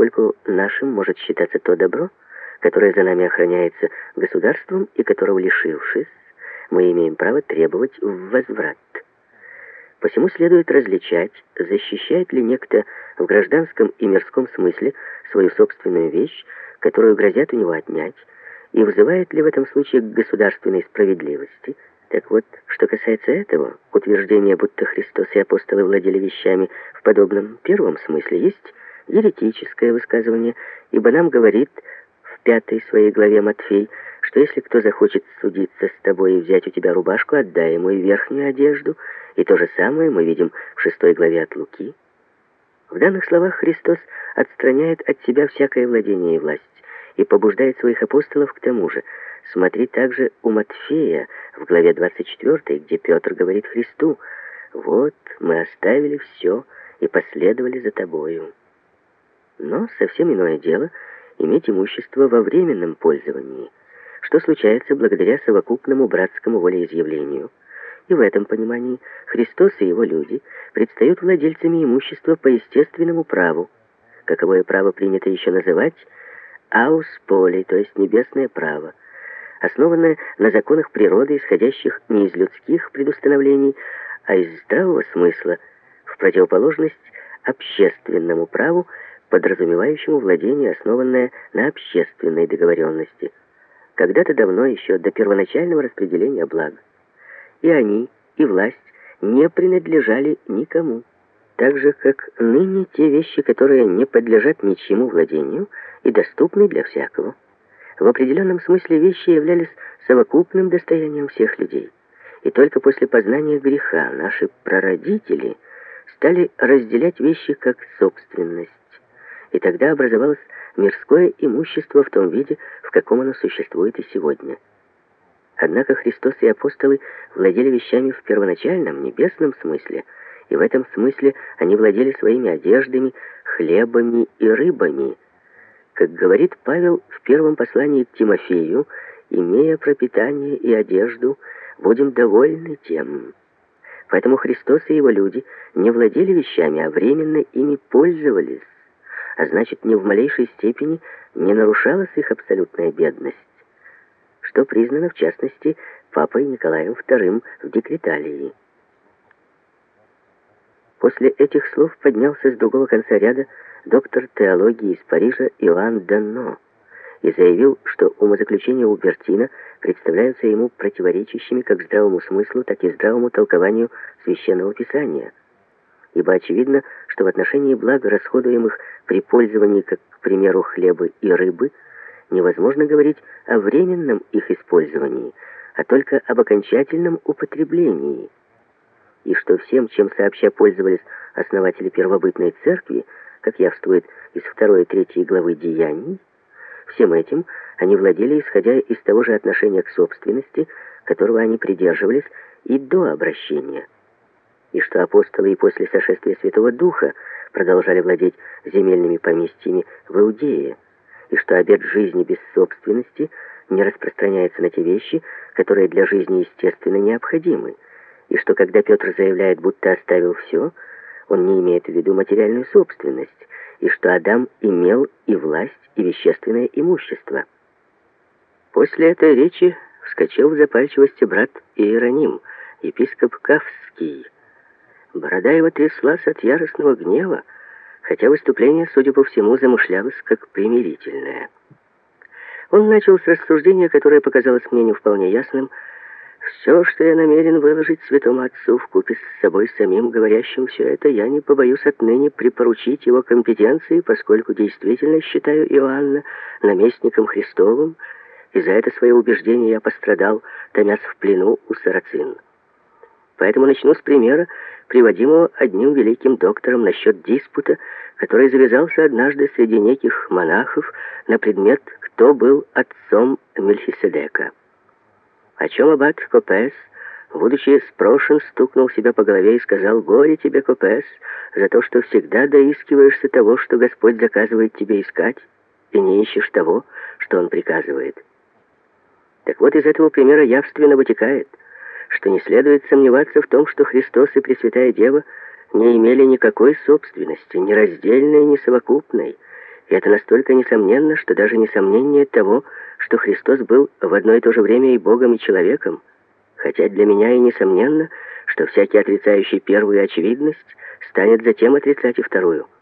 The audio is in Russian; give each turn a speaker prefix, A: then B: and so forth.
A: поскольку нашим может считаться то добро, которое за нами охраняется государством и которого, лишившись, мы имеем право требовать в возврат. Посему следует различать, защищает ли некто в гражданском и мирском смысле свою собственную вещь, которую грозят у него отнять, и вызывает ли в этом случае к государственной справедливости. Так вот, что касается этого, утверждение, будто Христос и апостолы владели вещами в подобном первом смысле, есть еретическое высказывание, ибо нам говорит в 5 своей главе Матфей, что если кто захочет судиться с тобой и взять у тебя рубашку, отдай ему и верхнюю одежду, и то же самое мы видим в 6 главе от Луки. В данных словах Христос отстраняет от себя всякое владение и власть и побуждает своих апостолов к тому же. Смотри также у Матфея в главе 24, где Петр говорит Христу: «Вот мы оставили все и последовали за тобою». Но совсем иное дело иметь имущество во временном пользовании, что случается благодаря совокупному братскому волеизъявлению. И в этом понимании Христос и его люди предстают владельцами имущества по естественному праву, каковое право принято еще называть «аус поли», то есть небесное право, основанное на законах природы, исходящих не из людских предустановлений, а из здравого смысла, в противоположность общественному праву, подразумевающему владение, основанное на общественной договоренности. Когда-то давно, еще до первоначального распределения благ, и они, и власть не принадлежали никому, так же, как ныне те вещи, которые не подлежат ничьему владению и доступны для всякого. В определенном смысле вещи являлись совокупным достоянием всех людей. И только после познания греха наши прародители стали разделять вещи как собственность. И тогда образовалось мирское имущество в том виде, в каком оно существует и сегодня. Однако Христос и апостолы владели вещами в первоначальном, небесном смысле, и в этом смысле они владели своими одеждами, хлебами и рыбами. Как говорит Павел в первом послании к Тимофею: «Имея пропитание и одежду, будем довольны тем». Поэтому Христос и его люди не владели вещами, а временно ими пользовались, а значит, ни в малейшей степени не нарушалась их абсолютная бедность, что признано, в частности, папой Николаем II в Декреталии. После этих слов поднялся с другого конца ряда доктор теологии из Парижа Иоанн Данно и заявил, что умозаключения Убертина представляются ему противоречащими как здравому смыслу, так и здравому толкованию Священного Писания. Ибо очевидно, что в отношении благ, расходуемых при пользовании, как, к примеру, хлеба и рыбы, невозможно говорить о временном их использовании, а только об окончательном употреблении, и что всем, чем сообща пользовались основатели первобытной церкви, как явствует из 2 и 3 главы Деяний, всем этим они владели, исходя из того же отношения к собственности, которого они придерживались и до обращения, и что апостолы и после сошествия Святого Духа продолжали владеть земельными поместьями в Иудее, и что обет жизни без собственности не распространяется на те вещи, которые для жизни естественно необходимы, и что когда Петр заявляет, будто оставил все, он не имеет в виду материальную собственность, и что Адам имел и власть, и вещественное имущество. После этой речи вскочил в запальчивости брат Иероним, епископ Кафский. Борода его тряслась от яростного гнева, хотя выступление, судя по всему, замышлялось как примирительное. Он начал с рассуждения, которое показалось мне не вполне ясным. «Все, что я намерен выложить святому отцу вкупе с собой самим, говорящим все это, я не побоюсь отныне припоручить его компетенции, поскольку действительно считаю Иоанна наместником Христовым, и за это свое убеждение я пострадал, томясь в плену у сарацин. Поэтому начну с примера, приводимого одним великим доктором насчет диспута, который завязался однажды среди неких монахов на предмет, кто был отцом Мельхиседека. О чем аббат Копес, будучи спрошен, стукнул себя по голове и сказал: «Горе тебе, Копес, за то, что всегда доискиваешься того, что Господь заказывает тебе искать, и не ищешь того, что Он приказывает». Так вот, из этого примера явственно вытекает, что не следует сомневаться в том, что Христос и Пресвятая Дева не имели никакой собственности, ни раздельной, ни совокупной, И это настолько несомненно, что даже несомнение того, что Христос был в одно и то же время и Богом, и человеком. Хотя для меня и несомненно, что всякий отрицающий первую очевидность станет затем отрицать и вторую.